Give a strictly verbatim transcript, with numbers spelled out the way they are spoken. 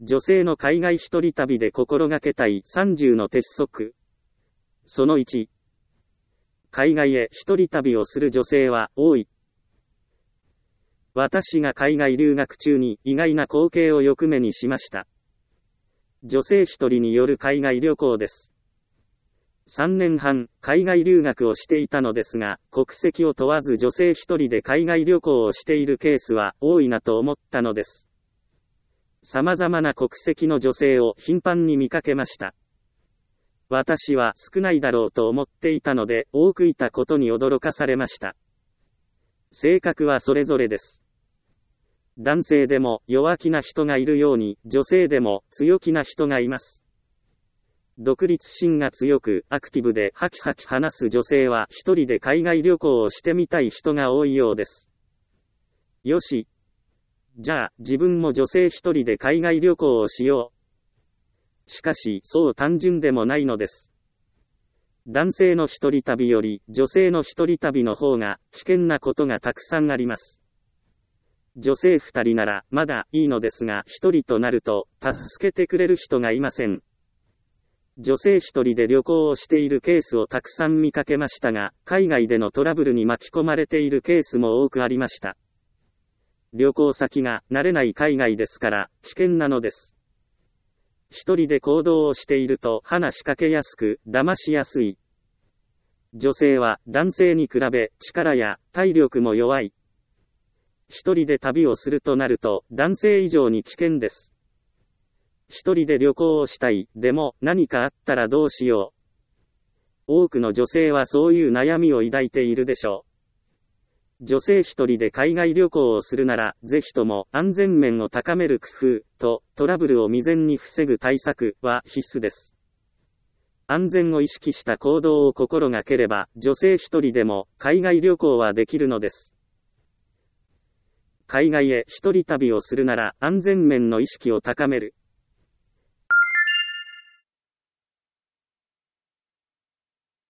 女性の海外一人旅で心がけたいさんじゅうの鉄則。そのいち。海外へ一人旅をする女性は多い。私が海外留学中に意外な光景をよく目にしました。女性一人による海外旅行です。さんねんはん、海外留学をしていたのですが、国籍を問わず女性一人で海外旅行をしているケースは多いなと思ったのです。様々な国籍の女性を頻繁に見かけました。私は少ないだろうと思っていたので、多くいたことに驚かされました。性格はそれぞれです。男性でも弱気な人がいるように、女性でも強気な人がいます。独立心が強く、アクティブでハキハキ話す女性は一人で海外旅行をしてみたい人が多いようです。よし。じゃあ、自分も女性一人で海外旅行をしよう。しかし、そう単純でもないのです。男性の一人旅より、女性の一人旅の方が、危険なことがたくさんあります。女性二人なら、まだいいのですが、一人となると、助けてくれる人がいません。女性一人で旅行をしているケースをたくさん見かけましたが、海外でのトラブルに巻き込まれているケースも多くありました。旅行先が慣れない海外ですから危険なのです。一人で行動をしていると話しかけやすく騙しやすい。女性は男性に比べ力や体力も弱い。一人で旅をするとなると男性以上に危険です。一人で旅行をしたい。でも何かあったらどうしよう。多くの女性はそういう悩みを抱いているでしょう。女性一人で海外旅行をするなら、ぜひとも安全面を高める工夫とトラブルを未然に防ぐ対策は必須です。安全を意識した行動を心がければ、女性一人でも海外旅行はできるのです。海外へ一人旅をするなら安全面の意識を高める。